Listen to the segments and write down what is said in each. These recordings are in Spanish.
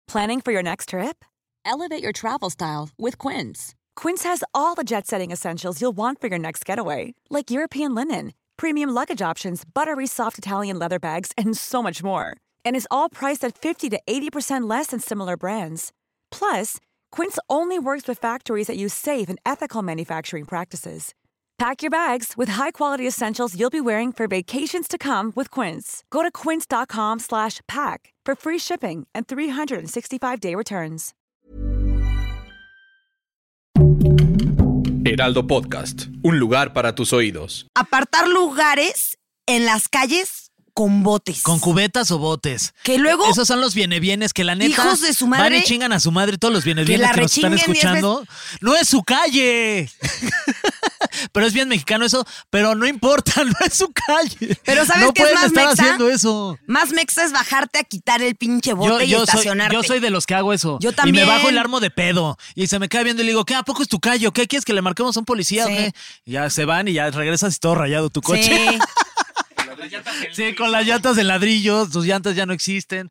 Planning for your next trip? Elevate your travel style with Quince. Quince has all the jet-setting essentials you'll want for your next getaway, like European linen, premium luggage options, buttery soft Italian leather bags, and so much more. And is all priced at 50 to 80% less than similar brands. Plus, Quince only works with factories that use safe and ethical manufacturing practices. Pack your bags with high-quality essentials you'll be wearing for vacations to come with Quince. Go to quince.com/pack for free shipping and 365-day returns. Heraldo Podcast, un lugar para tus oídos. Apartar lugares en las calles con botes. ¿Con cubetas o botes? Que luego... Esos son los viene-vienes que la neta... Hijos de su madre... Van y chingan a su madre todos los viene-vienes que nos están escuchando. ¡No es su calle! Pero es bien mexicano eso, pero no importa, no es su calle. Pero ¿sabes no qué es más estar mexa? Haciendo eso. Más mexa es bajarte a quitar el pinche bote y estacionarte. Yo soy de los que hago eso. Yo también. Y me bajo el armo de pedo. Y se me queda viendo y le digo, ¿qué? ¿A poco es tu calle? ¿Qué quieres que le marquemos a un policía? Sí. ¿O qué? Y ya se van y ya regresas y todo rayado tu coche. Sí. Sí, con las llantas de ladrillos, tus llantas ya no existen.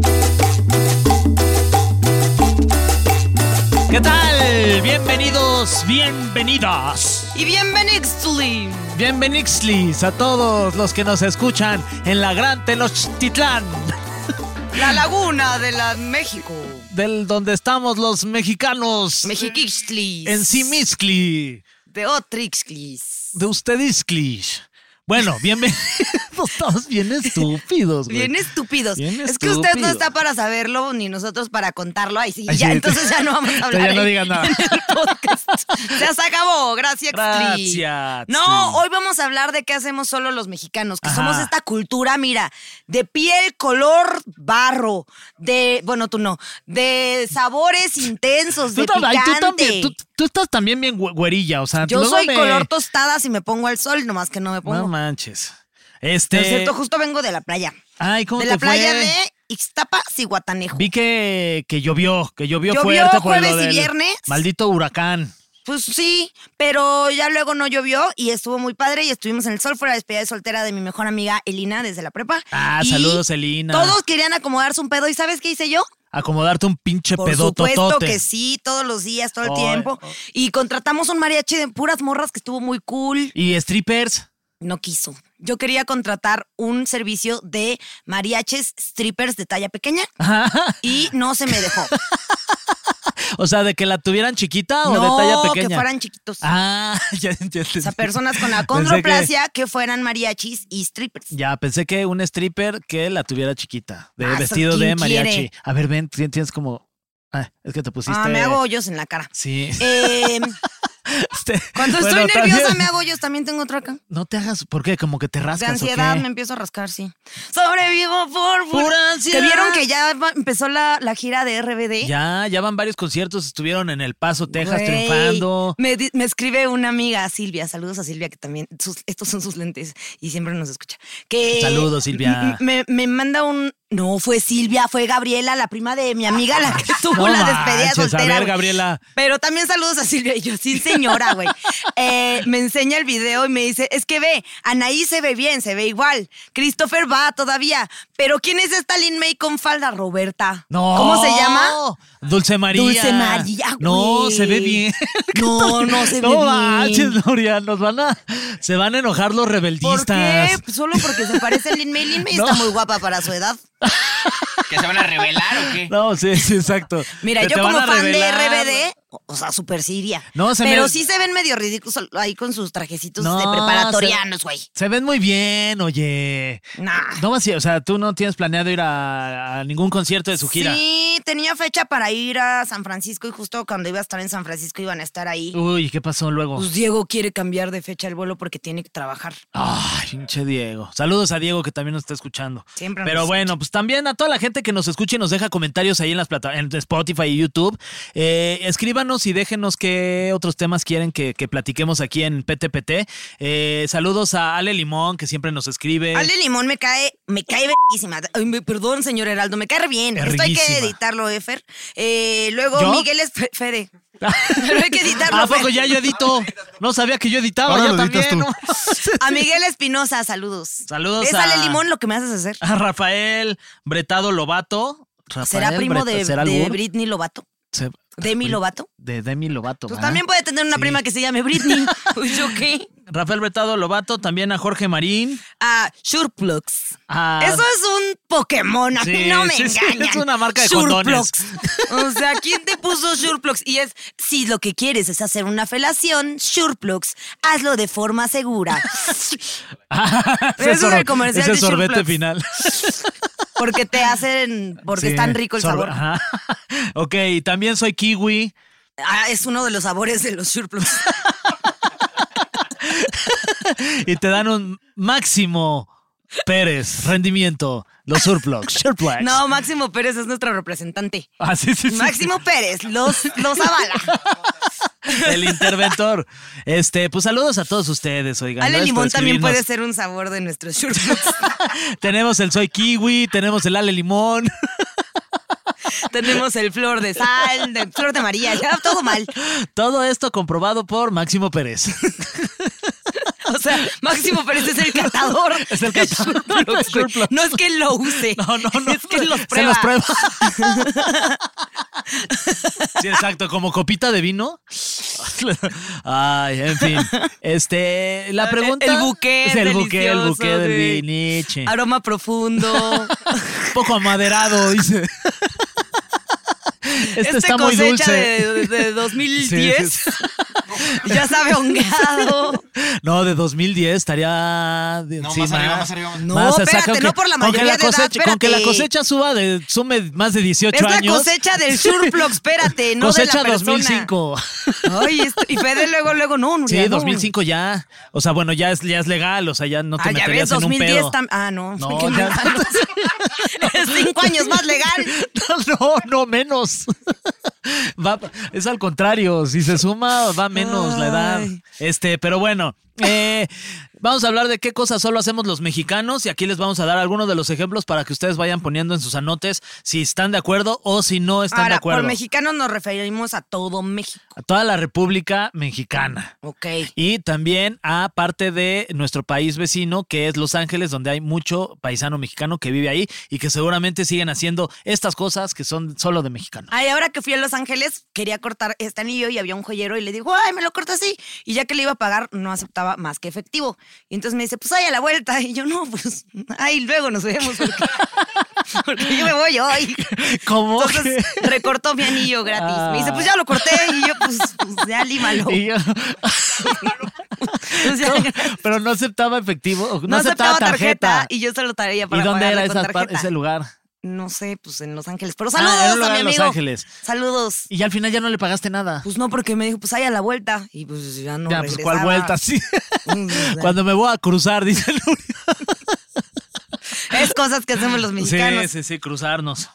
¿Qué tal? Bienvenidos, bienvenidas. Y Bienvenixlis a todos los que nos escuchan en la Gran Tenochtitlán. La laguna de la México. Del donde estamos los mexicanos. Mexiquixtlis. En Simixtli. De Otrixtlis. De Ustedixtlis. Bueno, bienvenidos. Estamos bien estúpidos, güey. Bien estúpidos. Bien es que usted no está para saberlo, ni nosotros para contarlo. Ahí sí, Ay, ya, sí, entonces ya no vamos a hablar. Ya no digan nada. En el podcast. Ya se acabó. Gracias, Tli. Gracias. No, hoy vamos a hablar de qué hacemos solo los mexicanos, que Ajá. somos esta cultura, mira, de piel, color, barro, de, bueno, tú no, de sabores intensos, de picante. Tú estás también bien güerilla, o sea... Yo soy color tostada si me pongo al sol, nomás que no me pongo. No manches. Por cierto, justo vengo de la playa. Ay, ¿cómo de te la playa fue? de Ixtapa, Zihuatanejo. Vi que llovió Llovió fuerte por jueves lo del y viernes. maldito huracán. Pues sí, pero ya luego no llovió y estuvo muy padre y estuvimos en el sol. Fue la despedida de soltera de mi mejor amiga Elina desde la prepa. Ah, y saludos, Elina. Todos querían acomodarse un pedo y ¿sabes qué hice yo? Acomodarte un pinche Por pedototote. supuesto que sí, todos los días, todo el tiempo. Y contratamos un mariachi de puras morras que estuvo muy cool. ¿Y strippers? No quiso. Yo quería contratar un servicio de mariachis strippers de talla pequeña y no se me dejó. O sea, ¿de que la tuvieran chiquita o No, de talla pequeña? que fueran chiquitos. Ah, ya entiendo. O sea, personas con acondroplasia que fueran mariachis y strippers. Ya, pensé que un stripper que la tuviera chiquita, de Ah, vestido de ¿quién mariachi. quiere? A ver, ven, tienes como... Ah, es que te pusiste... Me hago hoyos en la cara. Sí. Cuando Bueno, estoy nerviosa también- me hago hoyos, también tengo otro acá. No te hagas... ¿Por qué? ¿Como que te De rascas ansiedad o qué? me empiezo a rascar, sí. Sobrevivo por Pura ansiedad. ¿Te vieron que ya empezó la gira de RBD? Ya van varios conciertos, estuvieron en El Paso, Texas, Güey, triunfando. Me escribe una amiga, Silvia. Saludos a Silvia, que también estos son sus lentes y siempre nos escucha. Que Saludos, Silvia. Me manda un... No, fue Silvia, fue Gabriela, la prima de mi amiga, la que tuvo No la despedida manches, soltera. a ver, güey. Gabriela. Pero también saludos a Silvia y yo, sí, señora, güey. Me enseña el video y me dice, es que ve, Anaí se ve bien, se ve igual. Christopher va todavía. Pero ¿quién es esta Lin May con falda? Roberta. No. ¿Cómo se llama? Dulce María. Dulce María, güey. No, se ve bien. No se ve No bien. manches, Nuria, se van a enojar los ¿Por rebeldistas. qué? Pues solo porque se parece a Lin May. Lin May No. está muy guapa para su edad. ¿Que se van a revelar o qué? No, sí, exacto. Mira, Que yo te como van a fan de revelar. RBD, o sea, súper sí iría. No, pero sí se ven medio ridículos ahí con sus trajecitos No, de preparatorianos, güey. Se ven muy bien, oye. Nah. No vas a, o sea, tú no tienes planeado ir a ningún concierto de su gira. Sí, tenía fecha para ir a San Francisco y justo cuando iba a estar en San Francisco iban a estar ahí. Uy, ¿qué pasó luego? Pues Diego quiere cambiar de fecha el vuelo porque tiene que trabajar. Ay, pinche Diego. Saludos a Diego que también nos está escuchando. Siempre Pero nos bueno, pues también a toda la gente que nos escuche y nos deja comentarios ahí en las en Spotify y YouTube. Escríbanos y déjenos qué otros temas quieren que platiquemos aquí en PTPT. Saludos a Ale Limón, que siempre nos escribe. Ale Limón me cae bellísima. Perdón, señor Heraldo, me cae re bien. Es Esto hay que riguísima. editarlo, Efer. Luego ¿Yo? Miguel es Fede. Pero hay que editarlo. ¿A poco Fer. ya yo edito? No sabía que yo editaba. Ahora yo lo también. editas tú. ¿no? A Miguel Espinosa, saludos. Saludos Es a- Ale Limón lo que me haces hacer. A Rafael Bretado Lobato. Rafael ¿Será primo ¿será de albur? Britney Lovato? Se- ¿Demi Lovato? De Demi Lovato. Pues ¿verdad? también puede tener una Sí. prima que se llame Britney. Pues yo qué. Rafael Bretado Lovato, también a Jorge Marín. Surplus. a- Eso es un Pokémon, a mí Sí, no me sí, engañan. es una marca de Surplus. condones. O sea, ¿quién te puso Surplus? Y es, si lo que quieres es hacer una felación, Surplus, hazlo de forma segura. Ese Ese es el comercial ese de sorbete Surplus. final. Porque te hacen, porque Sí, es tan rico el sabor. Ajá. Ok, también soy kiwi. Es uno de los sabores de los Surplus. Y te dan un Máximo Pérez rendimiento. Los Surplus. No, Máximo Pérez es nuestro representante. Ah, sí. Máximo Pérez, los avala. El interventor. Pues saludos a todos ustedes, oigan. Ale Gracias por Limón también escribirnos. puede ser un sabor de nuestros Surplus. Tenemos el soy kiwi, tenemos el Ale Limón. Tenemos el flor de sal, flor de María, ya todo mal. Todo esto comprobado por Máximo Pérez. O sea, Máximo Pérez es el catador. Es el catador. de Surplus, güey. Surplus. No es que él lo use. No. Es que los Se prueba. los prueba. Sí, exacto, como copita de vino. Ay, en fin. La pregunta. El buque es el buque delicioso, del güey. viniche. Aroma profundo. Poco amaderado, dice. Está muy cosecha dulce. de 2010. Sí. Ya sabe hongado. No, de 2010 estaría. No, sí, más arriba. No, o sea, espérate, con no por la mayoría de edad, con que la espérate. cosecha sume más de 18 Es la años. cosecha del Surplus, espérate, no Cosecha de la persona. 2005. Ay, y Fede luego, no, Nuria, Sí, no. 2005 ya. O sea, bueno, ya es legal. O sea, ya no te Ah, ya meterías ves, en un 2010 pedo. no. No, qué ya. mal. Es 5 años más legal. No, menos. Es al contrario. Si se suma, va menos la edad. Ay. Pero bueno. Vamos a hablar de qué cosas solo hacemos los mexicanos y aquí les vamos a dar algunos de los ejemplos para que ustedes vayan poniendo en sus anotes si están de acuerdo o si no están de Ahora, acuerdo. por mexicanos nos referimos a todo México. A toda la República Mexicana. Ok. Y también a parte de nuestro país vecino, que es Los Ángeles, donde hay mucho paisano mexicano que vive ahí y que seguramente siguen haciendo estas cosas que son solo de mexicanos. Ay, ahora que fui a Los Ángeles, quería cortar este anillo y había un joyero y le digo, ay, me lo corto así. Y ya que le iba a pagar, no aceptaba más que efectivo. Y entonces me dice, pues ay, a la vuelta. Y yo, no, pues, ay, luego nos vemos. Porque yo me voy hoy. ¿Cómo? Entonces recortó mi anillo gratis. Me dice, pues ya lo corté. Y yo, pues ya límalo. Y yo- O sea, Pero no aceptaba efectivo, no aceptaba tarjeta. Y yo se lo traía para ¿Y dónde pagarlo era con tarjeta. ese lugar? No sé, pues en Los Ángeles. Pero era saludos un lugar a mi en Los amigo. Ángeles. Saludos. Y ya al final ya no le pagaste nada. Pues no, porque me dijo, pues ahí a la vuelta. Y pues ya no ya, pues regresaba. ¿cuál vuelta? Sí. O sea, Cuando me voy a cruzar, dice Luria. es cosas que hacemos los mexicanos. Sí, cruzarnos.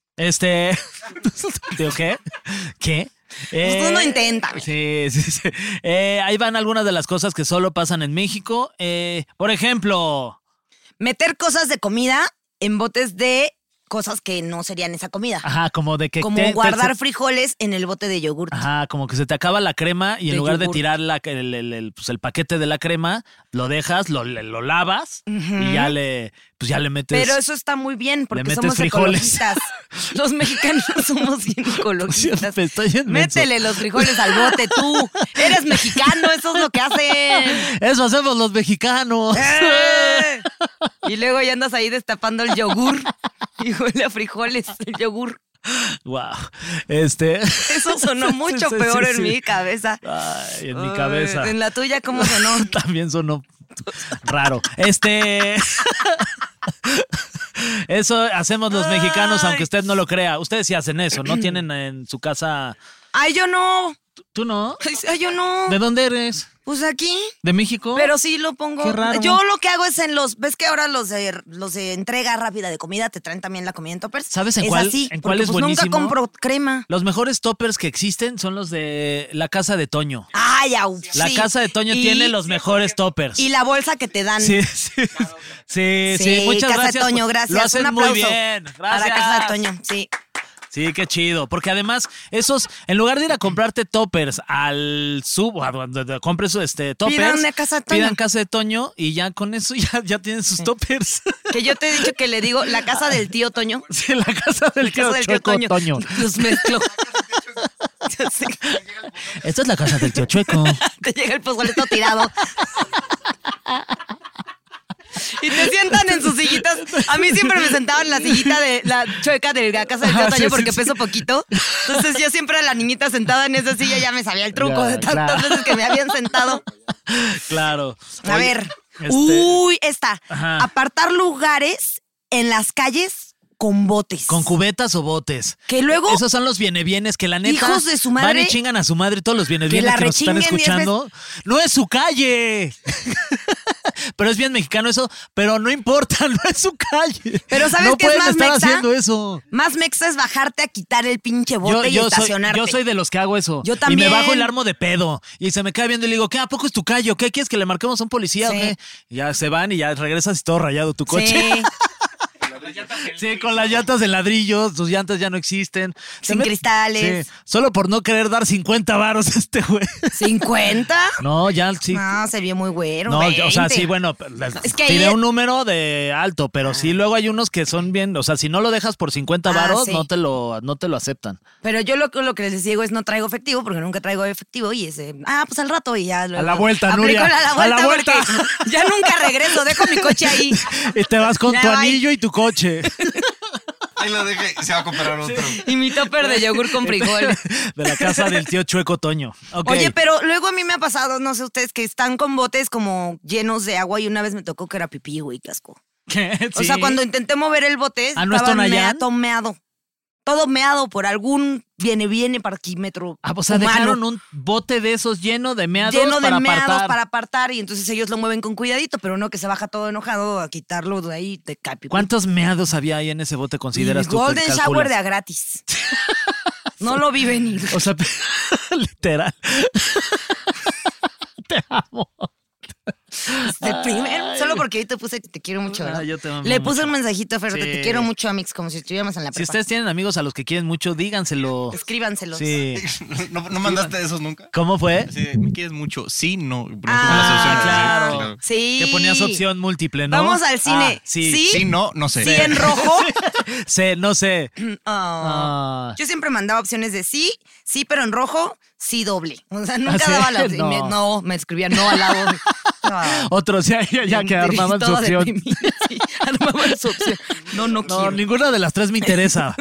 ¿Digo qué? ¿Qué? Pues uno intenta. Sí. Ahí van algunas de las cosas que solo pasan en México. Por ejemplo, Meter cosas de comida en botes de cosas que no serían esa comida. ajá, como de que Como guardar frijoles en el bote de yogurt. Ajá, como que se te acaba la crema y en De lugar de yogur. tirar el paquete de la crema, lo dejas, lo lavas y ya le metes. Pero eso está muy bien le porque metes somos frijoles. ecologistas. Los mexicanos somos bien ecologistas. Siempre estoy en menso. Métele los frijoles al bote tú. Eres mexicano, eso es lo que hacen. Eso hacemos los mexicanos. ¡Eh! Y luego ya andas ahí destapando el yogur. Y huele a frijoles el yogur. Wow. Eso sonó mucho Sí, peor sí, en sí. mi cabeza. Ay, en mi Ay, cabeza. En la tuya, ¿cómo sonó? También sonó raro. Eso hacemos los mexicanos, aunque usted no lo crea. Ustedes sí hacen eso, ¿no? Tienen en su casa. Ay, yo no. ¿Tú no? Ay, yo no. ¿De dónde eres? Pues aquí. ¿De México? Pero sí lo pongo. Qué raro. Yo lo que hago es ¿ves que ahora los de entrega rápida de comida te traen también la comida en toppers? ¿Sabes en es cuál? Así, ¿En cuál porque, es pues, buenísimo? Nunca compro crema. Los mejores toppers que existen son los de la casa de Toño. Ay, au, La sí. casa de Toño Y- tiene los mejores toppers. Y la bolsa que te dan. Sí. Sí, Muchas Casa gracias. de Toño, gracias. Lo hacen Un aplauso muy bien. Gracias. Para Casa de Toño, sí. Sí, qué chido. Porque además, esos, en lugar de ir a comprarte toppers al donde compres toppers, Pidan a casa de Toño. pidan casa de Toño y ya con eso ya tienen sus toppers. Que yo te he dicho que le digo la casa del tío Toño. Sí, la casa del tío Chueco Toño. Los mezclo. Ya sé. Esta es la casa del tío Chueco. Te llega el pozoleto tirado. Y te sientan en sus sillitas. A mí siempre me sentaban en la sillita de la chueca de la casa del tío Toño porque peso poquito. Entonces yo siempre a la niñita sentada en esa silla ya me sabía el truco Ya, de tantas claro. veces que me habían sentado. Claro. A Oye, ver. Uy, esta. Ajá. Apartar lugares en las calles con botes. ¿Con cubetas o botes? Que luego- Esos son los bienes que la neta. Hijos de su madre. Van y chingan a su madre todos los bienes Que la que nos están rechinguen 10 escuchando. ¡No es su calle! Pero es bien mexicano eso, pero no importa, no es su calle. Pero ¿sabes no qué es pueden más estar mexa? haciendo eso. Más mexa es bajarte a quitar el pinche bote y estacionarte. Yo soy de los que hago eso. Yo Y también. me bajo el armo de pedo. Y se me queda viendo y le digo, ¿qué? ¿A poco es tu calle? ¿O qué quieres que le marquemos a un policía? Sí. ¿O qué? Y ya se van y ya regresas y todo rayado tu coche. Sí. Sí, con las llantas de ladrillos, tus llantas ya no existen. Sin cristales. Sí, solo por no querer dar 50 varos a este güey. ¿50? No, ya sí. No, se vio muy güero. No, o sea, 20. sí, bueno, Es que tiré ahí- un número de alto, pero sí, luego hay unos que son bien, o sea, si no lo dejas por 50 varos, sí. no te lo aceptan. Pero yo lo que les digo es no traigo efectivo porque nunca traigo efectivo y ese, pues al rato y ya. Luego A la vuelta, aplico Nuria. A la vuelta. vuelta. porque ya nunca regreso, dejo mi coche ahí. Y te vas con Ya, tu bye. anillo y tu coche. Ahí lo deja y se va a comprar otro. Y mi topper de yogur con frijol. De la casa del tío Chueco Toño. Ok. Oye, pero luego a mí me ha pasado, no sé ustedes, que están con botes como llenos de agua y una vez me tocó que era pipí, güey, qué asco. ¿Qué? O sea, Sí. cuando intenté mover el bote, ¿Ah, no es estaba Tonayán? todo meado. Todo meado por algún viene parquímetro O sea, humano. dejaron un bote de esos lleno de meados lleno de para meados apartar. para apartar y entonces ellos lo mueven con cuidadito, pero no que se baja todo enojado a quitarlo de ahí, te cae pipí. ¿Cuántos meados había ahí en ese bote, consideras Y tú? que Golden calculas? shower de a gratis. No lo vi venir. O sea, literal. Te amo. El primero, solo porque ahí te puse que te quiero mucho, ¿verdad? Yo te amo Le puse mucho. un mensajito a Fer de Sí. te quiero mucho, Amix, como si estuviéramos en la Si prepa. ustedes tienen amigos a los que quieren mucho, díganselo. Escríbanselos. Sí. ¿No mandaste esos nunca? ¿Cómo fue? Sí, me quieres mucho. Sí, no. Pones Ah, las opciones. claro. Sí. Que ponías opción múltiple, ¿no? Vamos al cine. Ah, sí. ¿Sí? Sí, no, no sé. Sí, en rojo. Sé, no sé. Oh. Ah. Yo siempre mandaba opciones de sí, pero en rojo, sí doble. O sea, nunca ¿Ah, sí? daba la No. me escribía no al lado. No. Otros ya que armaban su Todo opción. deprimido, sí, armaban su opción. No No, quiero. ninguna de las tres me interesa.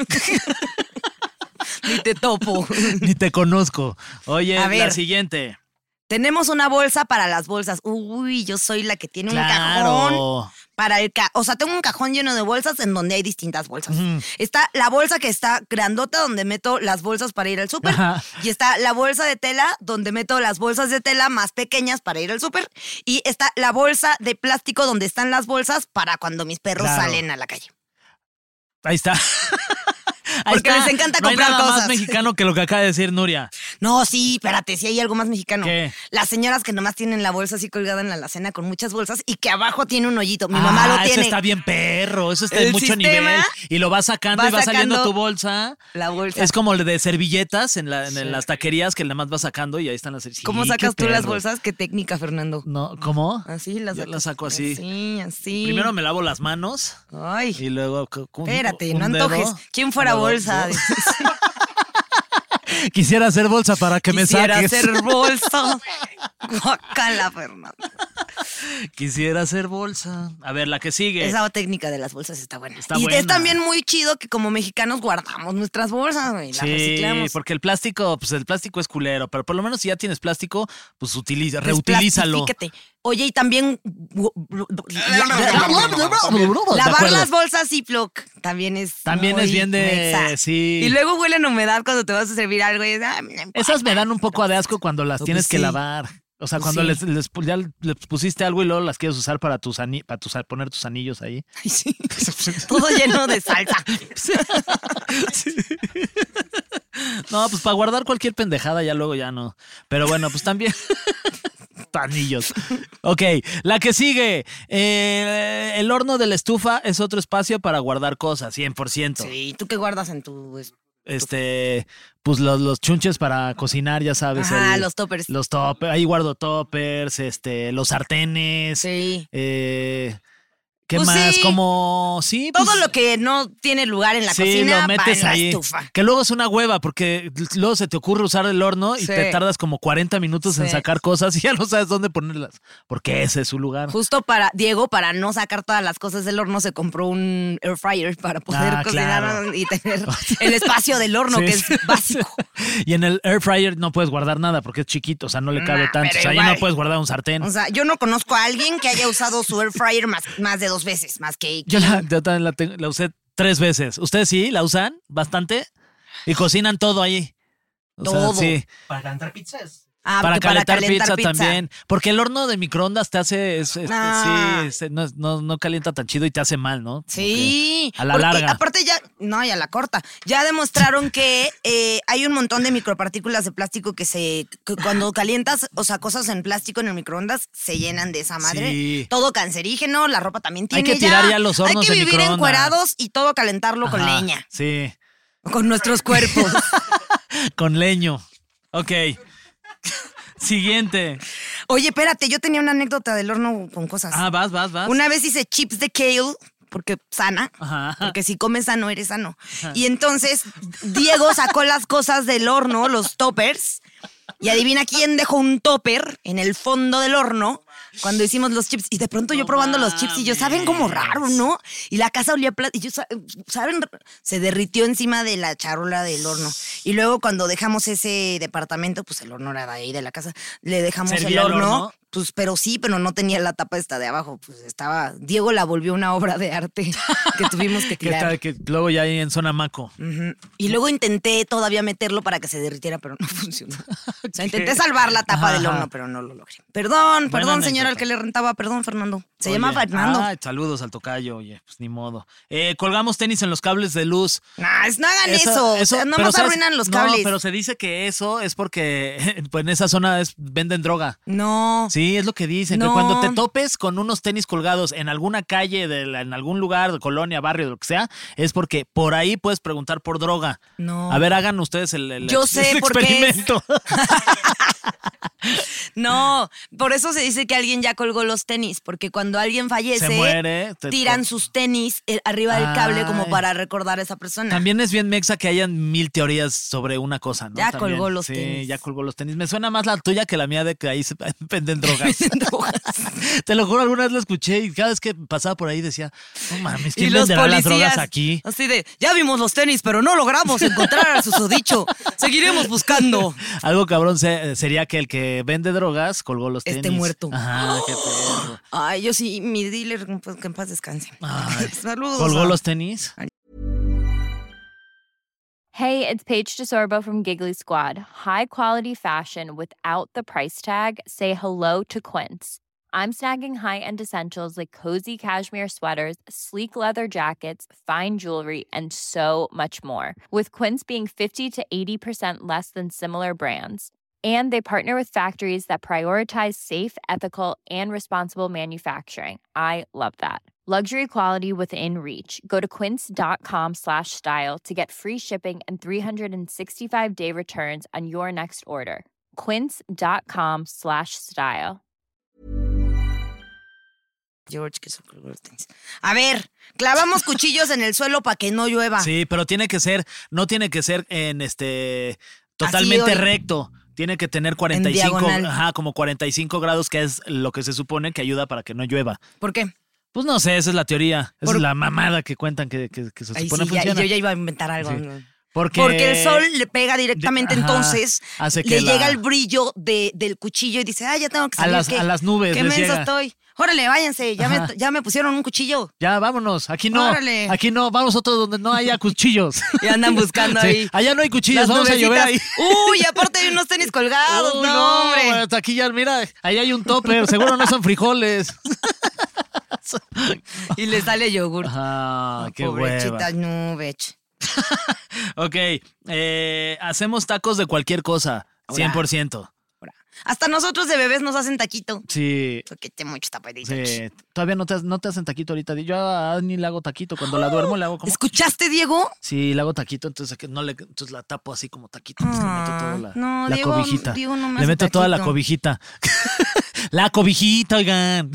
Ni te topo. Ni te conozco. Oye, A la ver. siguiente. Tenemos una bolsa para las bolsas. Uy, yo soy la que tiene un cajón Claro. para o sea, tengo un cajón lleno de bolsas en donde hay distintas bolsas. Está la bolsa que está grandota donde meto las bolsas para ir al súper. Ajá. Y está la bolsa de tela donde meto las bolsas de tela más pequeñas para ir al súper. Y está la bolsa de plástico donde están las bolsas para cuando mis perros Claro. salen a la calle. Ahí está. Ahí Porque está. les encanta No hay comprar nada cosas. más mexicano que lo que acaba de decir Nuria. No, sí, espérate, sí hay algo más mexicano. ¿Qué? Las señoras que nomás tienen la bolsa así colgada en la alacena con muchas bolsas y que abajo tiene un hoyito. Mi mamá lo Eso tiene. está bien perro, eso está de El mucho sistema nivel. Y lo vas sacando va y va saliendo sacando tu bolsa. La bolsa. Es como el de servilletas en las taquerías que nada más vas sacando y ahí están las servilletas. ¿Cómo sacas tú las bolsas? ¿Qué técnica, Fernando? No, ¿cómo? Así las Yo sacas. las saco así. Así. Primero me lavo las manos Ay, y luego... espérate, un no dedo, antojes. ¿Quién fuera luego bolsa? dos. Quisiera hacer bolsa para que me Quisiera saques. hacer bolsa. Guacala, Fernando. Quisiera hacer bolsa. A ver, la que sigue. Esa técnica de las bolsas está buena. Está y buena. es también muy chido que como mexicanos guardamos nuestras bolsas, güey. Las Sí, reciclamos. porque el plástico es culero, pero por lo menos si ya tienes plástico, pues Desplastifícate. reutilízalo. Oye, y también De lavar acuerdo. las bolsas Ziploc también es También muy es bien de... mexa. Sí. Y luego huelen a humedad cuando te vas a servir algo y es, Esas me dan un poco de asco cuando las Pues tienes que sí. lavar. O sea, cuando Sí. ya les pusiste algo y luego las quieres usar para poner tus anillos ahí. Ay, sí. Todo lleno de salsa. No, pues para guardar cualquier pendejada ya luego ya no. Pero bueno, pues también... Anillos. Ok, la que sigue. El horno de la estufa es otro espacio para guardar cosas, 100%. Sí, ¿tú qué guardas en tu pues los chunches para cocinar, ya sabes. Ajá, los toppers. Los toppers, ahí guardo toppers, los sartenes. Sí. ¿Qué Pues más? sí. Como, sí, pues, Todo lo que no tiene lugar en la sí, cocina lo metes va en la ahí. estufa. Que luego es una hueva, porque luego se te ocurre usar el horno y Sí. te tardas como 40 minutos en Sí. sacar cosas y ya no sabes dónde ponerlas, porque ese es su lugar. Justo Diego, para no sacar todas las cosas del horno, se compró un air fryer para poder cocinar claro. y tener el espacio del horno, Sí, que es sí. básico. Y en el air fryer no puedes guardar nada porque es chiquito, o sea, no le cabe Nah, tanto. pero O sea, ahí igual. no puedes guardar un sartén. O sea, yo no conozco a alguien que haya usado su air fryer más de 2 veces, más que... Yo también la usé 3 veces. ¿Ustedes sí la usan bastante? Y cocinan todo ahí. O sea, Todo. sí. Para calentar pizzas. Ah, Para porque calentar pizza también. Porque el horno de microondas te hace. Ah. Sí, no calienta tan chido y te hace mal, ¿no? Sí. Como que a la porque larga. Aparte ya, no, y a la corta. Ya demostraron que hay un montón de micropartículas de plástico que cuando calientas, o sea, cosas en plástico en el microondas, se llenan de esa madre. Sí. Todo cancerígeno, la ropa también Hay tiene que tirar ya los hornos Hay que de vivir microondas. encuerados y todo calentarlo con Ajá, leña. Sí. Con nuestros cuerpos. Con leño. Ok. Siguiente. Oye, espérate, yo tenía una anécdota del horno con cosas. Ah, vas. Una vez hice chips de kale, porque sana, Ajá. porque si comes sano, eres sano. Y entonces Diego sacó las cosas del horno, los toppers, y adivina quién dejó un topper en el fondo del horno cuando hicimos los chips. Y de pronto yo probando los chips y yo, saben como raro, ¿no? Y la casa olía y yo, ¿saben? Se derritió encima de la charola del horno. Y luego cuando dejamos ese departamento, pues el horno era de ahí de la casa, le dejamos el ¿Servía el horno. horno? Pues, pero no tenía la tapa esta de abajo. Pues Diego la volvió una obra de arte que tuvimos que ¿Qué tirar. tal? Que luego ya ahí en zona maco. Ujú. Y luego intenté todavía meterlo para que se derritiera, pero no funcionó. O sea, intenté salvar la tapa del Ajá. horno, pero no lo logré. Perdón, Buena señora, al anécdota. que le rentaba. Perdón, Fernando. Se Oye, llama Fernando. Ay, saludos al tocayo, oye, pues ni modo. Colgamos tenis en los cables de luz. No hagan eso. O sea, pero nomás ¿sabes? arruinan los cables. No, pero se dice que eso es porque pues en esa zona venden droga. No. Sí, es lo que dicen, que No. cuando te topes con unos tenis colgados en alguna calle, en algún lugar, colonia, barrio, lo que sea, es porque por ahí puedes preguntar por droga. No. A ver, hagan ustedes el Yo sé el por qué es. experimento. No, por eso se dice que alguien ya colgó los tenis, porque cuando alguien fallece, Se muere, tiran sus tenis arriba del cable como Ay. para recordar a esa persona. También es bien mexa que hayan 1000 teorías sobre una cosa, ¿no? Ya También. colgó los Sí, tenis. ya colgó los tenis. Me suena más la tuya que la mía de que ahí se venden drogas. Drogas. Te lo juro, alguna vez la escuché y cada vez que pasaba por ahí decía, no mames, Y ¿quién los venderá las policías, drogas aquí? así de, ya vimos los tenis, pero no logramos encontrar al susodicho. Seguiremos buscando. Algo cabrón sería que el que vende drogas colgó los tenis. Esté muerto. Ajá, qué perro. Ay, yo sí, mi dealer, pues, que en paz descanse. Ay, Saludos. ¿Colgó los tenis? Hey, it's Paige DeSorbo from Giggly Squad. High quality fashion without the price tag. Say hello to Quince. I'm snagging high-end essentials like cozy cashmere sweaters, sleek leather jackets, fine jewelry, and so much more. With Quince being 50 to 80% less than similar brands. And they partner with factories that prioritize safe, ethical, and responsible manufacturing. I love that. Luxury quality within reach. Go to quince.com/style to get free shipping and 365-day returns on your next order. Quince.com/style. George, que se colgó los tenis. A ver, clavamos cuchillos en el suelo para que no llueva. Sí, pero no tiene que ser en totalmente Así, recto. Tiene que tener 45, diagonal. como 45 grados, que es lo que se supone que ayuda para que no llueva. ¿Por qué? Pues no sé, esa es la teoría. Esa Por- es la mamada que cuentan que se Ay, supone sí, funciona. yo ya iba a inventar algo. Sí. ¿No? Porque el sol le pega directamente, Ajá, entonces hace le que llega el brillo del cuchillo y dice, ya tengo que salir. a las nubes Qué les mensa llega. estoy. Órale, váyanse, Ajá. ya me pusieron un cuchillo. Ya, vámonos. Aquí no. Órale. Aquí no. Vamos a otro donde no haya cuchillos. Y andan buscando Sí, ahí. allá no hay cuchillos, las vamos a llover ahí. nubecitas. Uy, aparte hay unos tenis colgados. Uy, no, hombre. hasta aquí ya, mira, ahí hay un topper. Seguro no son frijoles. Y le sale yogur. Ajá, qué Pobrechita hueva. nubes. Ok, hacemos tacos de cualquier cosa, Ahora. 100%. Hasta nosotros de bebés nos hacen taquito. Sí. Porque te mucho tapadito. Sí. Todavía no te hacen taquito ahorita. Yo a Ani le hago taquito. Cuando la duermo le hago como... ¿Escuchaste, Diego? Sí, le hago taquito, entonces la tapo así como taquito. Entonces le meto toda la Diego, cobijita. Diego no me le hace meto toda la taquito. cobijita. La cobijita, oigan.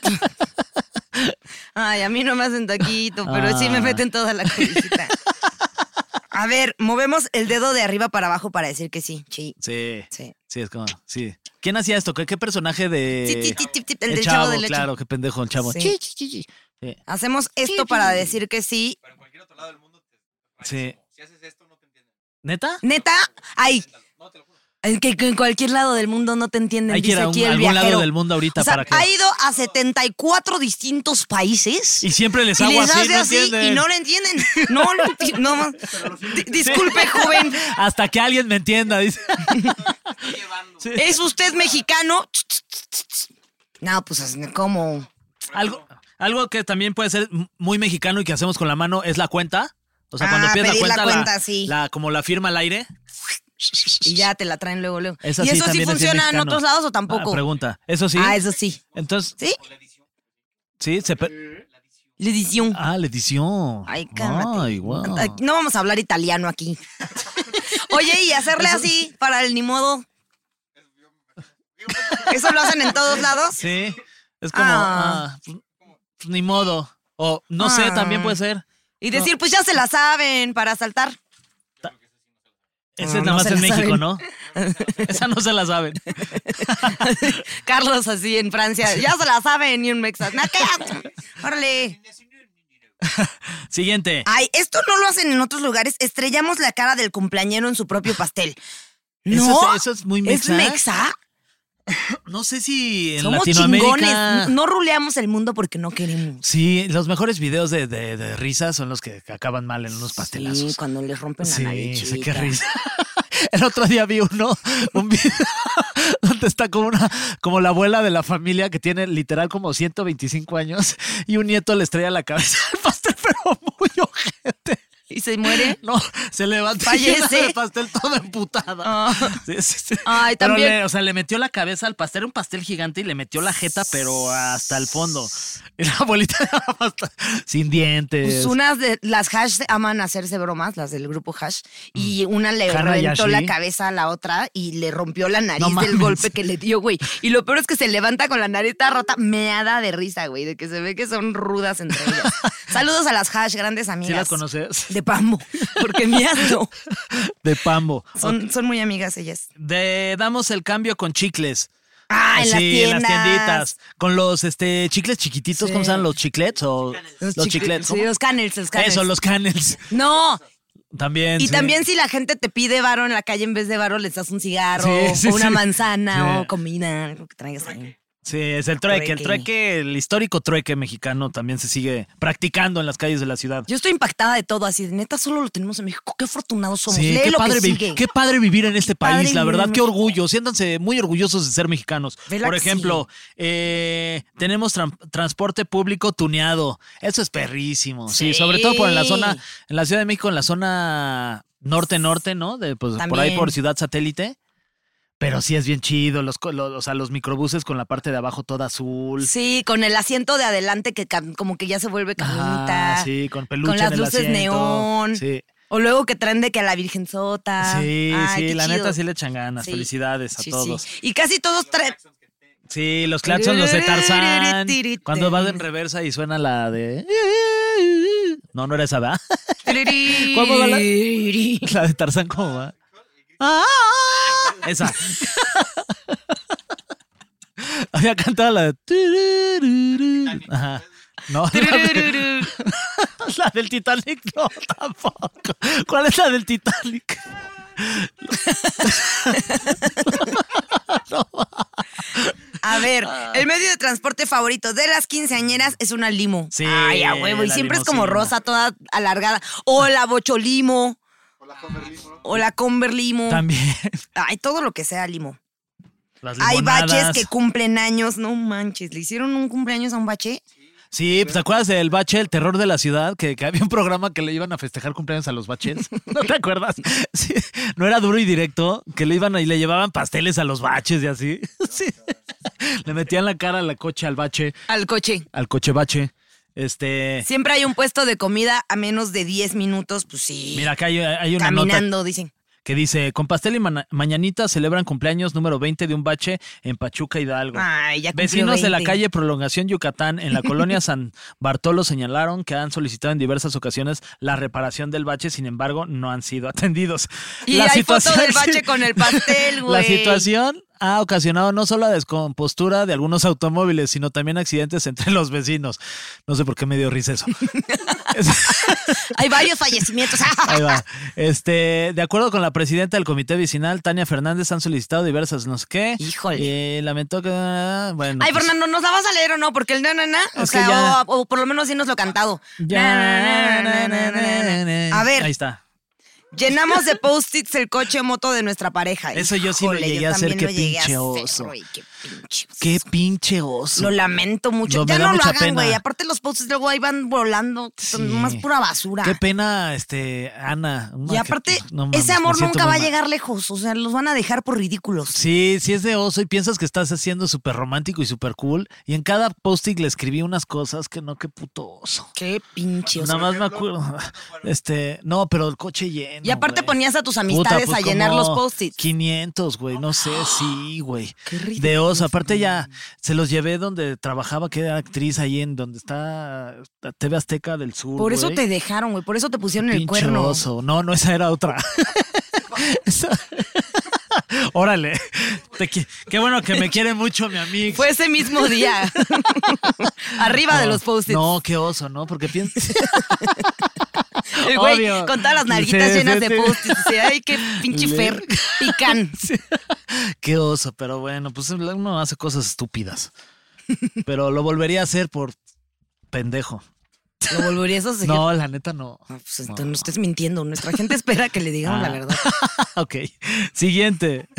Ay, a mí no me hacen taquito, pero sí me meten toda la cobijita. A ver, movemos el dedo de arriba para abajo para decir que sí. Sí. Sí, es como, sí. ¿Quién hacía esto? ¿Qué personaje de...? El del Chavo del Ocho. Claro, qué pendejo el Chavo. Sí. Sí. Hacemos esto para decir que sí. Pero en cualquier otro lado del mundo Sí. si haces esto no te entienden. ¿Neta? ¿Neta? Ay, No, te lo juro. es que en cualquier lado del mundo no te entienden, Hay que ir dice a aquí el algún viajero. lado del mundo ahorita O sea, para que... ha ido a 74 distintos países. Y siempre les y hago les así, hace ¿no así entienden? y no le entienden. No lo entienden. No, disculpe, joven. Hasta que alguien me entienda, dice. Sí. ¿Es usted mexicano? No, pues, ¿cómo? Algo que también puede ser muy mexicano y que hacemos con la mano es la cuenta. O sea, cuando pides pedir la cuenta, cuenta, sí. como la firma al aire. Y ya te la traen luego. Esa ¿Y sí eso sí también es bien funciona en mexicano. otros lados o tampoco? Pregunta. ¿Eso sí? Eso sí. Entonces, ¿Sí? sí, La edición. la edición. Ay, cálmate. Ay, wow. No vamos a hablar italiano aquí. Oye, y hacerle así para el ni modo. ¿Eso lo hacen en todos lados? Sí, es como, pues, ni modo. O no sé, también puede ser. Y decir, pues ya se la saben para saltar. Ese No, nada no más se en la México, saben. ¿no? Esa no se la saben. Carlos así en Francia, ya se la saben, y un mexa. Órale. Siguiente. Ay, esto no lo hacen en otros lugares. Estrellamos la cara del cumpleañero en su propio pastel. ¿No? Eso es muy mexa. ¿Es mexa? No sé si en Somos Latinoamérica... chingones. No ruleamos el mundo porque no queremos. Sí, los mejores videos de risa son los que acaban mal en unos pastelazos. Sí, cuando les rompen la nariz. Sí, qué risa. El otro día vi un video donde está como la abuela de la familia que tiene literal como 125 años y un nieto le estrella la cabeza al pastel, pero muy ojete. ¿Y se muere? No, se levanta Fallece. y el pastel toda emputada. Sí. Ay, Pero también. le metió la cabeza al pastel, era un pastel gigante y le metió la jeta, pero hasta el fondo. Y la abuelita sin dientes. Pues unas de las Hash aman hacerse bromas, las del grupo Hash, y una le Hannah reventó Yashi. la cabeza a la otra y le rompió la nariz No del mames. golpe que le dio, güey. Y lo peor es que se levanta con la nariz toda rota, meada de risa, güey, de que se ve que son rudas entre ellas. Saludos a las Hash, grandes amigas. ¿Sí las conoces? De Pambo, porque mías no. De Pambo. Son muy amigas ellas. Damos el cambio con chicles. Ah, en las Sí, tiendas. en las tienditas. Con los chicles chiquititos, Sí. ¿cómo se llaman? ¿Los chiclets o los chiclets? Sí, ¿Cómo? los canels. Eso, los canels. No, También. y sí. también si la gente te pide varo en la calle, en vez de varo les das un cigarro, Sí, o una sí. manzana, Sí. o comida, algo que traigas ahí. Sí, es el trueque. El histórico trueque mexicano también se sigue practicando en las calles de la ciudad. Yo estoy impactada de todo, así de neta solo lo tenemos en México. Qué afortunados somos. Sí, Lee qué lo padre, que sigue. qué padre vivir en este Padre país, la vivir verdad, en qué México. orgullo. Siéntanse muy orgullosos de ser mexicanos. ¿Verdad Por que ejemplo, tenemos transporte público tuneado. Eso es perrísimo. Sí, Sí. sobre todo en la Ciudad de México, en la zona norte-norte, ¿no? Por ahí También. por Ciudad Satélite. Pero sí es bien chido, los microbuses con la parte de abajo toda azul. Sí, con el asiento de adelante que como que ya se vuelve camita. Ah, sí, con peluche Con las en el luces asiento. neón. Sí. O luego que traen de que a la virgenzota. Sí, Ay, sí, qué la chido. neta sí le echan ganas. Sí. Felicidades a Sí, todos. sí. Y casi todos traen. Sí, los claxons, los de Tarzán. Cuando vas en reversa y suena la de... No era esa, ¿verdad? ¿Cómo va la de Tarzán? ¿Cómo va? ¡Ah! Esa. Había cantado la de... Ajá. No, la del Titanic no, tampoco. ¿Cuál es la del Titanic? A ver, el medio de transporte favorito de las quinceañeras es una limo. Sí, Ay, a huevo. Y la siempre es como limusina. rosa, toda alargada. O la bocholimo. O la Conver limo. También. Ay, todo lo que sea limo. Las Hay limonadas. baches que cumplen años. No manches, ¿le hicieron un cumpleaños a un bache? Sí, pues ¿te acuerdas del bache, el terror de la ciudad? Que había un programa que le iban a festejar cumpleaños a los baches. ¿No te acuerdas? Sí, no era Duro y Directo, que le iban y le llevaban pasteles a los baches y así. Sí. Le metían la cara al coche, al bache. Al coche. Al coche bache. Siempre hay un puesto de comida a menos de 10 minutos, pues sí. Mira, acá hay una caminando, nota dicen. que dice, con pastel y mañanita celebran cumpleaños número 20 de un bache en Pachuca, Hidalgo. Ay, ya cumplió Vecinos de la 20. calle Prolongación Yucatán, en la colonia San Bartolo, señalaron que han solicitado en diversas ocasiones la reparación del bache, sin embargo, no han sido atendidos. Y hay foto del bache con el pastel, güey. La situación ha ocasionado no solo la descompostura de algunos automóviles, sino también accidentes entre los vecinos. No sé por qué me dio risa eso. Hay varios fallecimientos. Ahí va. De acuerdo con la presidenta del comité vecinal, Tania Fernández, han solicitado diversas, no sé qué. Híjole. Lamentó que... Bueno, Ay, pues, Fernando, ¿nos la vas a leer o no? Porque el na, o Es que sea, ya- o por lo menos sí nos lo cantado. A ver, ahí está. llenamos de post-its el coche o moto de nuestra pareja. Eso yo sí lo Híjole, llegué yo a hacer, también qué lo llegué a pinche hacer, oso. güey, qué pinche oso. Qué pinche oso. Lo lamento mucho. Me Ya da no lo mucha hagan, pena. güey. Aparte los post-its luego ahí van volando. Sí. Son más pura basura. Qué pena, Ana. Y aparte, No mames, ese me amor siento nunca va muy a mal. llegar lejos. O sea, los van a dejar por ridículos. Sí, sí es de oso y piensas que estás haciendo súper romántico y súper cool. Y en cada post-it le escribí unas cosas que no, qué puto oso. Qué pinche oso. Nada más me acuerdo. No, pero el coche lleno. Y aparte güey. ponías a tus Puta, amistades pues a llenar como los post-its. 500, güey, no sé, sí, güey. Qué ridículo. De oso. Aparte ya se los llevé donde trabajaba, que era actriz ahí en donde está TV Azteca del Sur. Por eso güey. te dejaron, güey. Por eso te pusieron el Pinche cuerno. oso. No, esa era otra. Órale. Qué bueno que me quiere mucho mi amigo. Fue ese mismo día. Arriba de los post-its. No, qué oso, ¿no? Porque piensa. El güey Obvio. con todas las nalguitas Sí, llenas sí, de sí. post-its. Dice, ay, qué pinche fer. Pican. Qué oso, pero bueno, pues uno hace cosas estúpidas. Pero lo volvería a hacer por pendejo. ¿Lo volverías a hacer? No, la neta no. Ah, pues entonces no estés mintiendo. Nuestra gente espera que le digamos la verdad. Ok. Siguiente.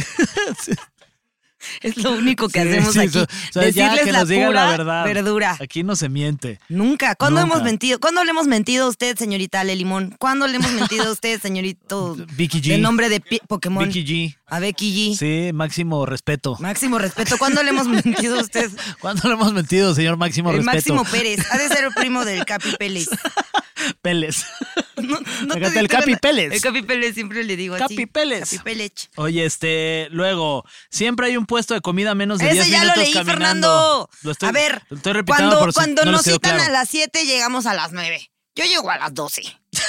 Es lo único que Sí, hacemos sí, aquí. o sea, ya Decirles que la nos digan pura la verdad. verdura. Aquí no se miente. Nunca. ¿Cuándo Nunca. hemos mentido? ¿Cuándo le hemos mentido a usted, señorita Ale Limón? ¿Cuándo le hemos mentido a usted, señorito? Vicky G. De nombre de Pokémon. Vicky G. A Becky G. Sí, máximo respeto. Máximo respeto. ¿Cuándo le hemos mentido a usted? ¿Cuándo le hemos mentido, señor Máximo El Respeto? Máximo Pérez. Ha de ser el primo del Capi Pérez. Pérez. No te Fíjate, el diste Capi cuenta. Pérez. El Capi Pérez siempre le digo así. Capi Pérez. Capi Pérez. Oye, luego, siempre hay un puesto de comida a menos de Ese 10 ya minutos lo leí, caminando. Fernando. Lo estoy, a ver, lo estoy repitiendo por si cuando no les nos quedó citan claro. a las 7, llegamos a las 9. Yo llego a las 12.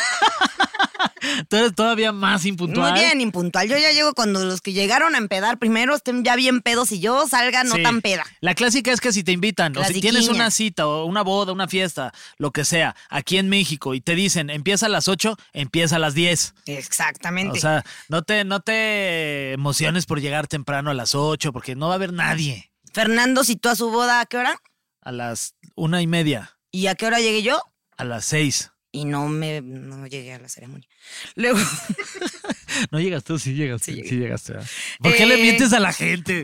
Tú eres todavía más impuntual. Muy bien, impuntual. Yo ya llego cuando los que llegaron a empedar primero estén ya bien pedos y yo salga no Sí. tan peda. La clásica es que si te invitan, o si Clasiquiña. tienes una cita o una boda, una fiesta, lo que sea, aquí en México, y te dicen, empieza a las 8, empieza a las 10. Exactamente. O sea, no te emociones por llegar temprano a las 8, porque no va a haber nadie. Fernando citó a su boda, ¿a qué hora? A las 1:30, ¿Y a qué hora llegué yo? a las 6. Y no llegué a la ceremonia. Luego, No llegaste, sí llegaste. Sí Sí, llegaste. ¿verdad? ¿Por qué le mientes a la gente?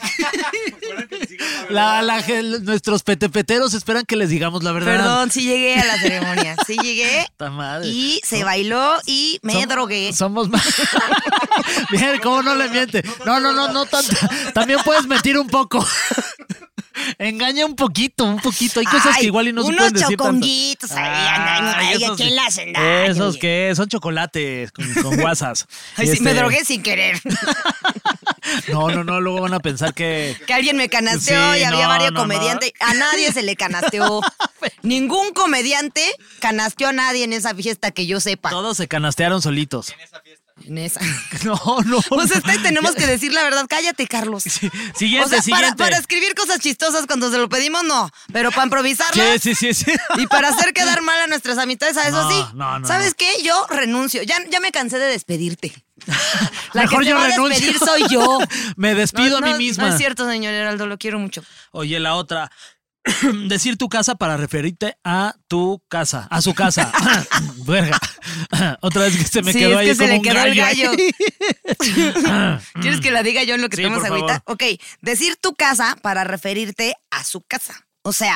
Nuestros petepeteros esperan que les digamos la verdad. perdón, sí llegué a la ceremonia. Sí llegué Puta madre. y se bailó y me drogué. Somos más. Bien, ¿cómo no le miente? No tanto. También puedes mentir un poco. Engaña un poquito. Hay cosas que igual y no se unos pueden decir tanto. choconguitos ahí, esos ¿a quién le hacen daño? ¿Esos qué? Son chocolates con guasas. Ay, Y sí, me drogué sin querer. No, luego van a pensar que... Que alguien me canasteó Sí, y había no, varios no, comediantes. A nadie se le canasteó. Ningún comediante canasteó a nadie en esa fiesta que yo sepa. Todos se canastearon solitos. En esa. No. Pues tenemos que decir la verdad. Cállate, Carlos. Siguiente, O sea, siguiente. para escribir cosas chistosas cuando se lo pedimos, no. Pero para improvisarlas Sí. y para hacer quedar mal a nuestras amistades, a eso No, sí. no. ¿Sabes qué? Yo renuncio. Ya me cansé de despedirte. La Mejor que se yo va a renuncio. despedir soy yo. Me despido No, a mí misma. No es cierto, señor Heraldo, lo quiero mucho. Oye, la otra. Decir tu casa para referirte a tu casa, a su casa. Verga. Otra vez que se me Sí, quedó es ahí que se como le un quedó el gallo. gallo. ¿Quieres que la diga yo en lo que Sí, tenemos por agüita? favor. Ok, decir tu casa para referirte a su casa. O sea,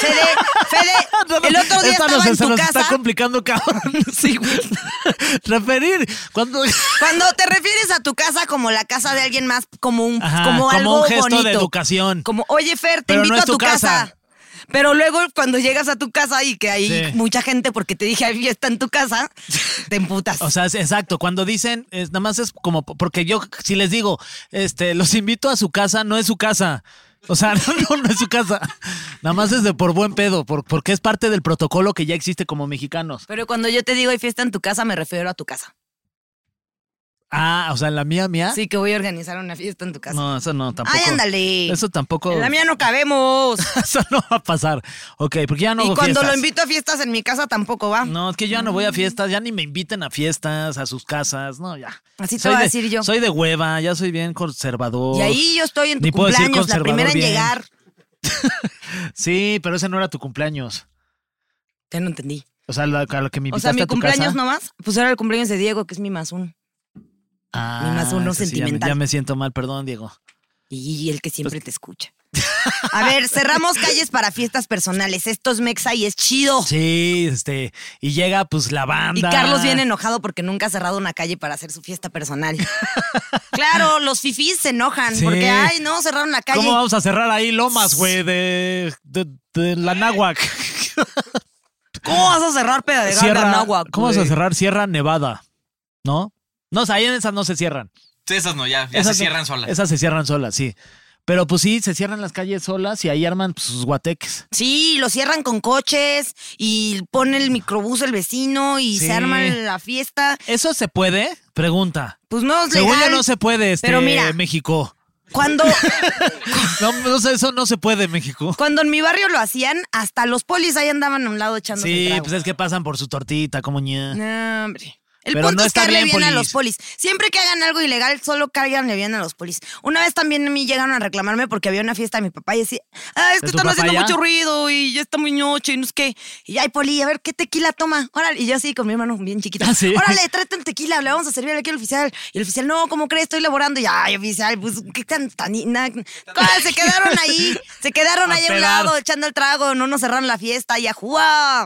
Fede, el otro día estaba en se tu nos casa. está complicando, cabrón. Sí, güey. Referir. Cuando te refieres a tu casa como la casa de alguien más, como Ajá, como algo un gesto bonito. de educación. Como, oye, Fer, te Pero no invito es a tu tu casa. casa. Pero luego cuando llegas a tu casa y que hay Sí. mucha gente porque te dije hay fiesta en tu casa, te emputas. O sea, exacto. Cuando dicen, nada más es como, porque yo, si les digo, los invito a su casa, no es su casa. O sea, no es su casa. Nada más es de por buen pedo, porque es parte del protocolo que ya existe como mexicanos. Pero cuando yo te digo hay fiesta en tu casa, me refiero a tu casa. Ah, o sea, la mía. Sí, que voy a organizar una fiesta en tu casa. No, eso no, tampoco. ¡Ay, ándale! Eso tampoco. En la mía no cabemos. Eso no va a pasar. Ok, porque ya no Y hago cuando fiestas. lo invito a fiestas en mi casa tampoco va. No, es que yo ya no voy a fiestas, ya ni me inviten a fiestas, a sus casas, no, ya. Así te voy a decir yo. Soy de hueva, ya soy bien conservador. Y ahí yo estoy en tu Ni puedo decir cumpleaños, la conservador primera en bien. llegar. Sí, pero ese no era tu cumpleaños. Ya no entendí. O sea, a lo que me O invitaste sea, mi a tu cumpleaños casa. nomás, pues era el cumpleaños de Diego, que es mi +1. Ah, mi +1 ese sí, sentimental. ya me siento mal, perdón, Diego. Y el que siempre te escucha. A ver, cerramos calles para fiestas personales. Esto es Mexa y es chido. Sí, y llega pues la banda. Y Carlos viene enojado porque nunca ha cerrado una calle para hacer su fiesta personal. Claro, los fifís se enojan Sí. porque, ay, no, cerraron la calle. ¿Cómo vamos a cerrar ahí Lomas, güey, de la Náhuac? ¿Cómo vas a cerrar Pedregal de Anáhuac, ¿Cómo vas güey? a cerrar Sierra Nevada? ¿No? No, o sea, ahí en esas no se cierran. Sí, esas no, ya Esas se cierran solas. Esas se cierran solas, sí. Pero pues sí, se cierran las calles solas y ahí arman pues, sus guateques. Sí, lo cierran con coches y pone el microbús el vecino y Sí. se arma la fiesta. ¿Eso se puede? Pregunta. Pues no es Según legal. yo no se puede, Pero mira, México. Cuando, No sé, eso no se puede, México. cuando en mi barrio lo hacían, hasta los polis ahí andaban a un lado echándose el Sí, trago. pues es que pasan por su tortita, como ña. No, hombre. El Pero punto no es está caerle bien, bien a polis. los polis. Siempre que hagan algo ilegal, solo cáiganle bien a los polis. Una vez también a mí llegaron a reclamarme porque había una fiesta de mi papá y decía, es que ¿De tu están papá haciendo ya? mucho ruido y ya está muy noche y no es que. Y ay, poli, a ver, ¿qué tequila toma? Órale. Y yo así con mi hermano bien chiquito. ¿Ah, sí? Órale, tráete un tequila, le vamos a servir aquí al oficial. Y el oficial, no, ¿cómo crees? Estoy laborando. Y ay, oficial, pues, ¿qué tan Se quedaron ahí A ahí a un pedar. lado echando el trago, no nos cerraron la fiesta y a jugar.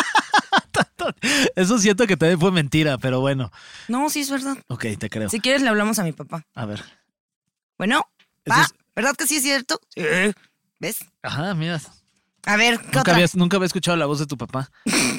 Eso siento que también fue mentira, pero bueno. No, sí es verdad. Ok, te creo. Si quieres le hablamos a mi papá. A ver. Bueno, Eso va, es- ¿verdad que sí es cierto? Sí. ¿Ves? Ajá, mira. A ver, ¿qué otra? Nunca había escuchado la voz de tu papá.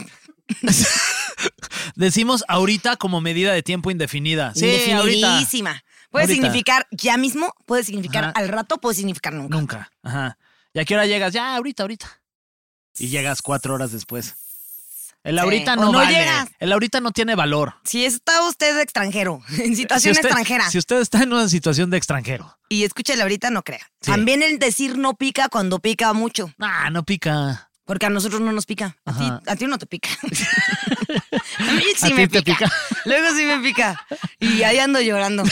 Decimos ahorita como medida de tiempo indefinida. Sí, ahorita. Indefinidísima. Puede Ahorita. significar ya mismo, puede significar Ajá. al rato, puede significar nunca. Nunca. Ajá. ¿Y a qué hora llegas? Ya, ahorita. Y llegas 4 horas después. El Sí. ahorita O no no vale. llegas. El ahorita no tiene valor. Si está usted extranjero, en situación extranjera, Si usted está en una situación de extranjero. y escúchale ahorita, no crea. Sí. También el decir no pica cuando pica mucho, Ah, no pica. porque a nosotros no nos pica. Ajá. A ti no te pica. A mí sí ¿A me ti te pica. pica? Luego sí me pica. Y ahí ando llorando.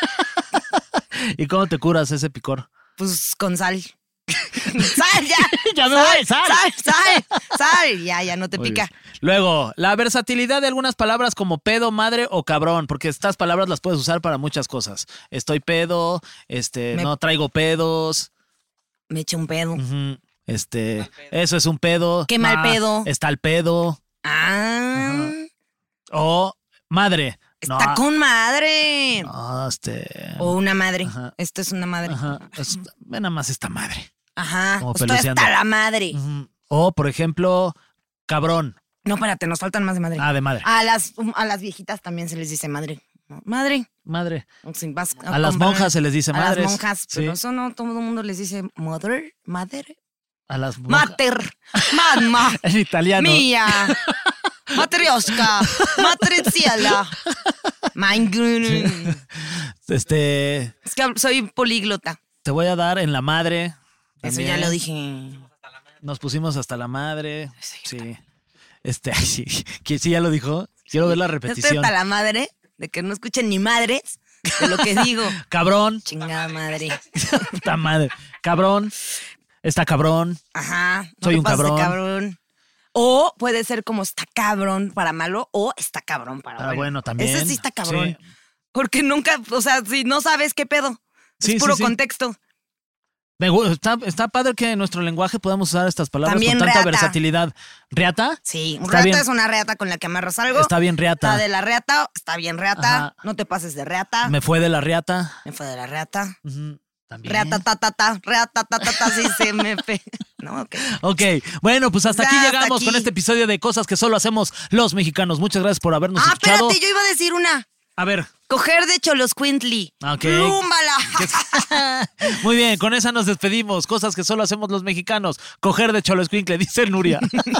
¿Y cómo te curas ese picor? Pues con sal. ¡Sal, ya! Ya me voy, sal. ¡Sal! Ya no te Muy pica. bien. Luego, la versatilidad de algunas palabras como pedo, madre o cabrón, porque estas palabras las puedes usar para muchas cosas. Estoy pedo, no traigo pedos. Me eché un pedo. Ujú, eso es un pedo. Qué mal Ah, pedo. Está el pedo. Ah, O madre. está No, con madre. no, O una madre. Ajá. Esto es una madre. Ajá. Ve nada más esta madre. Ajá. Como Estoy peluceando. hasta la madre. Ujú. O, por ejemplo, cabrón. No, espérate, nos faltan más de madre. Ah, de madre. A las viejitas también se les dice madre. Madre. Madre. O si vas A las comprar- monjas se les dice a madres. las monjas, pero Sí. eso no, todo el mundo les dice mother, madre. A las monjas. Mater, mamma, En italiano. mía, matrioshka, matriciela. Mein Grün. Es que soy políglota. te voy a dar en la madre. Eso también. ya lo dije. Nos pusimos hasta la madre. Sí. Ay, sí. ¿Quién sí ya lo dijo? Quiero ver la Estoy repetición. hasta la madre de que no escuchen ni madres de lo que digo. Cabrón. Chingada madre. Puta madre. Cabrón. Está cabrón. Ajá. No Soy te un pases de cabrón. O puede ser como está cabrón para malo o está cabrón para Ah, bueno, también. Ese sí está cabrón. Sí. Porque nunca, o sea, si no sabes qué pedo. Sí, es puro sí, sí. contexto. Está padre que en nuestro lenguaje podamos usar estas palabras También con tanta reata. versatilidad. ¿Reata? Sí, un Está reata bien. es una reata con la que amarras algo. Está bien reata. Está de la reata, está bien reata. Ajá. No te pases de reata. Me fue de la reata. Me fue de la reata. Ujú, también. Reata, ta, ta, ta. Reata, ta, ta, ta. Sí, se me No, ok. Ok, bueno, pues hasta Ya, aquí hasta llegamos aquí. con este episodio de Cosas que solo hacemos los mexicanos. Muchas gracias por habernos escuchado. Espérate, yo iba a decir una. A ver. Coger de Choloscuintli. Ok. ¡Rúmbala! Muy bien, con esa nos despedimos. Cosas que solo hacemos los mexicanos. Coger de Choloscuincle, dice Nuria.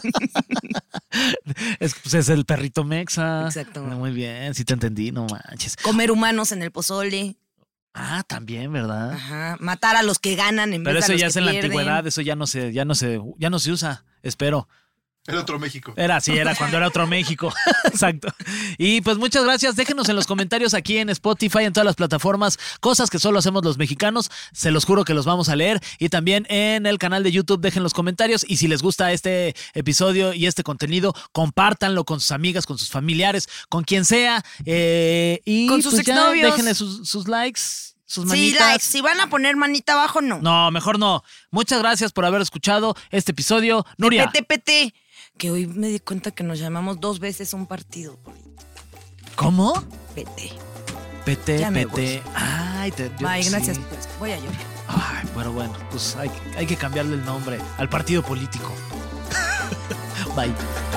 es el perrito mexa. Exacto. Muy bien, sí te entendí, no manches. Comer humanos en el pozole. Ah, también, ¿verdad? Ajá. Matar a los que ganan en Pero vez eso de a los ya que es en la pierden. antigüedad, eso ya no se usa, espero. El otro México. Era cuando era otro México. Exacto. Y pues muchas gracias. Déjenos en los comentarios aquí en Spotify, en todas las plataformas, cosas que solo hacemos los mexicanos. Se los juro que los vamos a leer. Y también en el canal de YouTube dejen los comentarios. Y si les gusta este episodio y este contenido, compártanlo con sus amigas, con sus familiares, con quien sea. Y Con sus pues ya exnovios. déjenle sus likes, sus Sí, manitas. likes. Si van a poner manita abajo, no. No, mejor no. Muchas gracias por haber escuchado este episodio. Nuria. PT. Que hoy me di cuenta que nos llamamos 2 veces un partido político. ¿Cómo? PT. PT, Ya me PT. Ay, Bye, sí. gracias. Pues, voy a llorar. Ay, bueno, pues hay que cambiarle el nombre al partido político. Bye.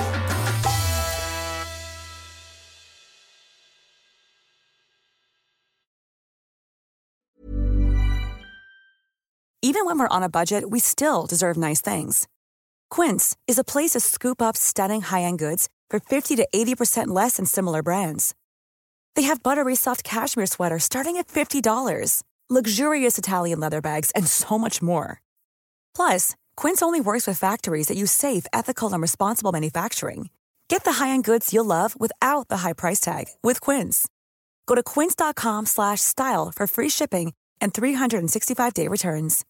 Even when we're on a budget, we still deserve nice things. Quince is a place to scoop up stunning high-end goods for 50 to 80% less than similar brands. They have buttery soft cashmere sweaters starting at $50, luxurious Italian leather bags, and so much more. Plus, Quince only works with factories that use safe, ethical, and responsible manufacturing. Get the high-end goods you'll love without the high price tag with Quince. Go to quince.com/style for free shipping and 365-day returns.